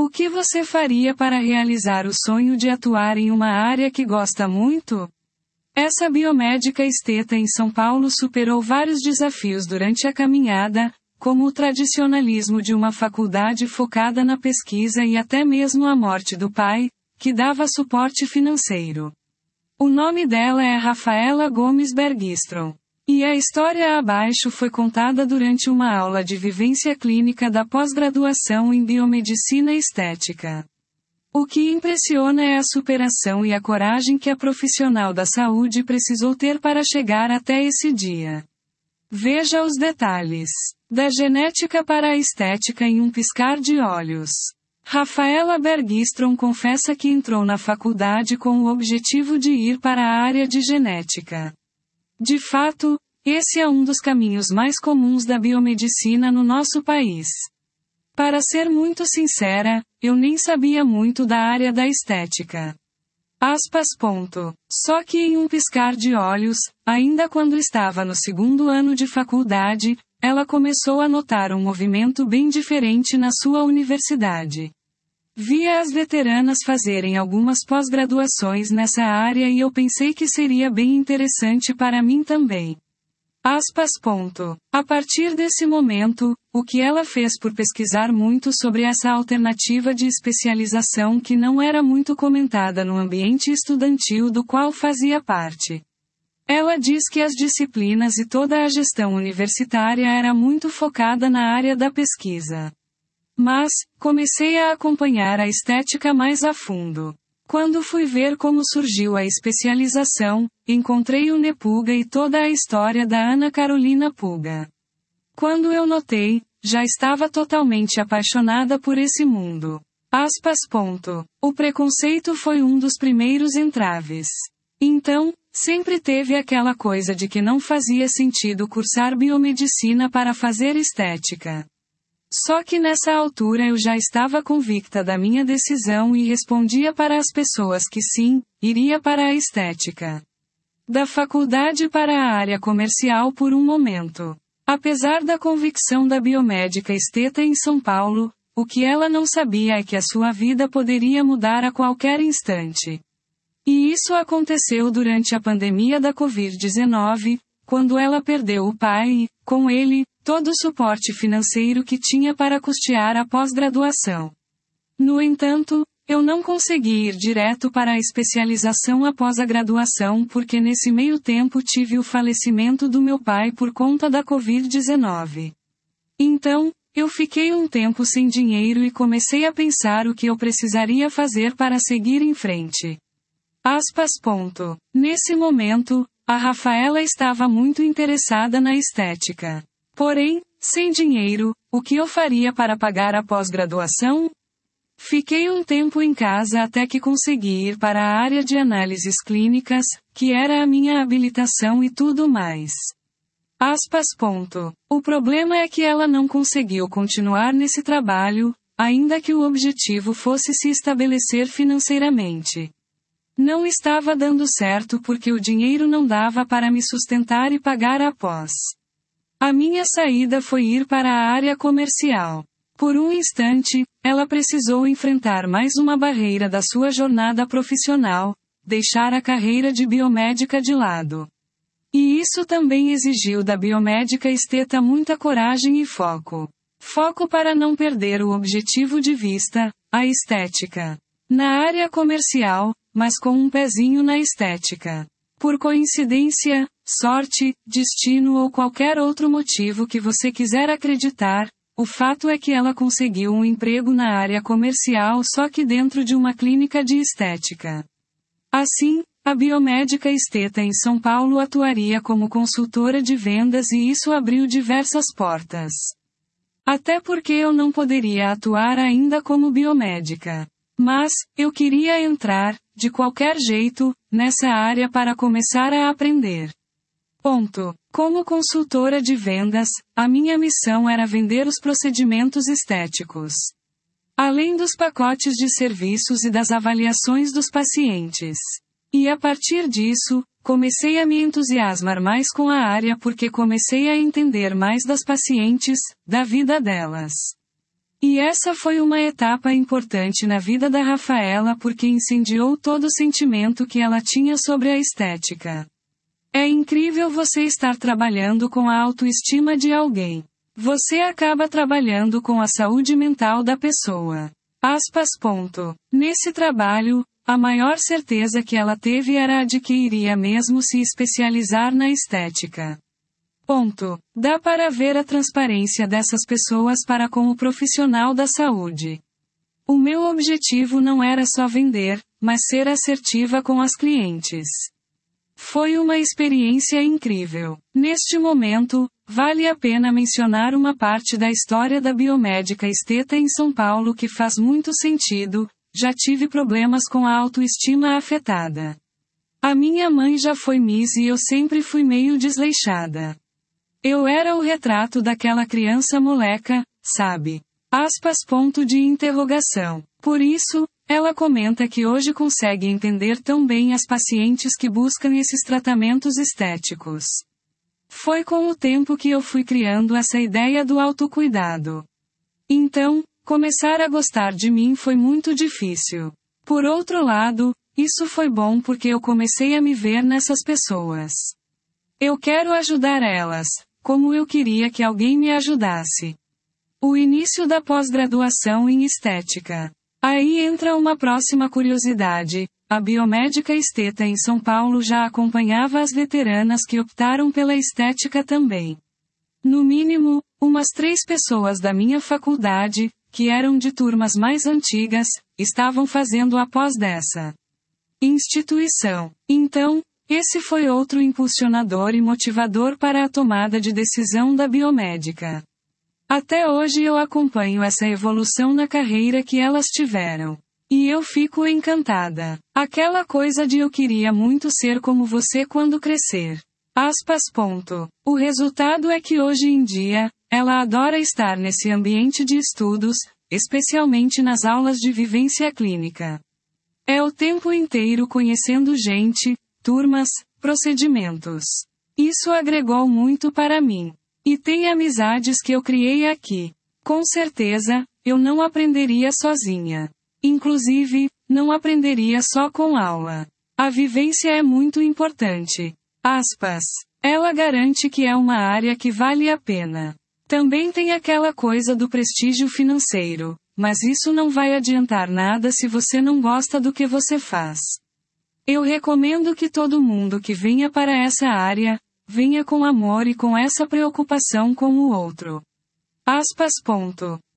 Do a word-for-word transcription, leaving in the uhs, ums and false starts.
O que você faria para realizar o sonho de atuar em uma área que gosta muito? Essa biomédica esteta em São Paulo superou vários desafios durante a caminhada, como o tradicionalismo de uma faculdade focada na pesquisa e até mesmo a morte do pai, que dava suporte financeiro. O nome dela é Rafaela Gomes Bergstrom. E a história abaixo foi contada durante uma aula de vivência clínica da pós-graduação em biomedicina estética. O que impressiona é a superação e a coragem que a profissional da saúde precisou ter para chegar até esse dia. Veja os detalhes. Da genética para a estética em um piscar de olhos. Rafaela Bergstrom confessa que entrou na faculdade com o objetivo de ir para a área de genética. De fato, esse é um dos caminhos mais comuns da biomedicina no nosso país. Para ser muito sincera, eu nem sabia muito da área da estética. Aspas. Ponto. Só que em um piscar de olhos, ainda quando estava no segundo ano de faculdade, ela começou a notar um movimento bem diferente na sua universidade. Via as veteranas fazerem algumas pós-graduações nessa área e eu pensei que seria bem interessante para mim também. Aspas. Ponto. A partir desse momento, o que ela fez por pesquisar muito sobre essa alternativa de especialização que não era muito comentada no ambiente estudantil do qual fazia parte. Ela diz que as disciplinas e toda a gestão universitária era muito focada na área da pesquisa. Mas, comecei a acompanhar a estética mais a fundo. Quando fui ver como surgiu a especialização, encontrei o Nepuga e toda a história da Ana Carolina Puga. Quando eu notei, já estava totalmente apaixonada por esse mundo. Aspas. Ponto. O preconceito foi um dos primeiros entraves. Então, sempre teve aquela coisa de que não fazia sentido cursar biomedicina para fazer estética. Só que nessa altura eu já estava convicta da minha decisão e respondia para as pessoas que sim, iria para a estética. Da faculdade para a área comercial por um momento. Apesar da convicção da biomédica esteta em São Paulo, o que ela não sabia é que a sua vida poderia mudar a qualquer instante. E isso aconteceu durante a pandemia da covid dezenove, quando ela perdeu o pai e, com ele, todo o suporte financeiro que tinha para custear a pós-graduação. No entanto, eu não consegui ir direto para a especialização após a graduação porque nesse meio tempo tive o falecimento do meu pai por conta da covid dezenove. Então, eu fiquei um tempo sem dinheiro e comecei a pensar o que eu precisaria fazer para seguir em frente. Aspas. Ponto. Nesse momento, a Rafaela estava muito interessada na estética. Porém, sem dinheiro, o que eu faria para pagar a pós-graduação? Fiquei um tempo em casa até que consegui ir para a área de análises clínicas, que era a minha habilitação e tudo mais. Aspas. Ponto. O problema é que ela não conseguiu continuar nesse trabalho, ainda que o objetivo fosse se estabelecer financeiramente. Não estava dando certo porque o dinheiro não dava para me sustentar e pagar a pós. A minha saída foi ir para a área comercial. Por um instante, ela precisou enfrentar mais uma barreira da sua jornada profissional, deixar a carreira de biomédica de lado. E isso também exigiu da biomédica esteta muita coragem e foco. Foco para não perder o objetivo de vista, a estética. Na área comercial, mas com um pezinho na estética. Por coincidência, sorte, destino ou qualquer outro motivo que você quiser acreditar, o fato é que ela conseguiu um emprego na área comercial só que dentro de uma clínica de estética. Assim, a biomédica esteta em São Paulo atuaria como consultora de vendas e isso abriu diversas portas. Até porque eu não poderia atuar ainda como biomédica. Mas, eu queria entrar, de qualquer jeito, nessa área para começar a aprender. Ponto. Como consultora de vendas, a minha missão era vender os procedimentos estéticos. Além dos pacotes de serviços e das avaliações dos pacientes. E a partir disso, comecei a me entusiasmar mais com a área porque comecei a entender mais das pacientes, da vida delas. E essa foi uma etapa importante na vida da Rafaela porque incendiou todo o sentimento que ela tinha sobre a estética. É incrível você estar trabalhando com a autoestima de alguém. Você acaba trabalhando com a saúde mental da pessoa. Aspas. Ponto. Nesse trabalho, a maior certeza que ela teve era a de que iria mesmo se especializar na estética. Ponto. Dá para ver a transparência dessas pessoas para com o profissional da saúde. O meu objetivo não era só vender, mas ser assertiva com as clientes. Foi uma experiência incrível. Neste momento, vale a pena mencionar uma parte da história da biomédica esteta em São Paulo que faz muito sentido. Já tive problemas com a autoestima afetada. A minha mãe já foi Miss e eu sempre fui meio desleixada. Eu era o retrato daquela criança moleca, sabe? Aspas. Ponto de interrogação. Por isso, ela comenta que hoje consegue entender tão bem as pacientes que buscam esses tratamentos estéticos. Foi com o tempo que eu fui criando essa ideia do autocuidado. Então, começar a gostar de mim foi muito difícil. Por outro lado, isso foi bom porque eu comecei a me ver nessas pessoas. Eu quero ajudar elas, como eu queria que alguém me ajudasse. O início da pós-graduação em estética. Aí entra uma próxima curiosidade. A biomédica esteta em São Paulo já acompanhava as veteranas que optaram pela estética também. No mínimo, umas três pessoas da minha faculdade, que eram de turmas mais antigas, estavam fazendo a pós dessa instituição. Então, esse foi outro impulsionador e motivador para a tomada de decisão da biomédica. Até hoje eu acompanho essa evolução na carreira que elas tiveram. E eu fico encantada. Aquela coisa de eu queria muito ser como você quando crescer. Aspas. Ponto. O resultado é que hoje em dia, ela adora estar nesse ambiente de estudos, especialmente nas aulas de vivência clínica. É o tempo inteiro conhecendo gente, turmas, procedimentos. Isso agregou muito para mim. E tem amizades que eu criei aqui. Com certeza, eu não aprenderia sozinha. Inclusive, não aprenderia só com aula. A vivência é muito importante. Aspas. Ela garante que é uma área que vale a pena. Também tem aquela coisa do prestígio financeiro, mas isso não vai adiantar nada se você não gosta do que você faz. Eu recomendo que todo mundo que venha para essa área, venha com amor e com essa preocupação com o outro. Aspas. Ponto.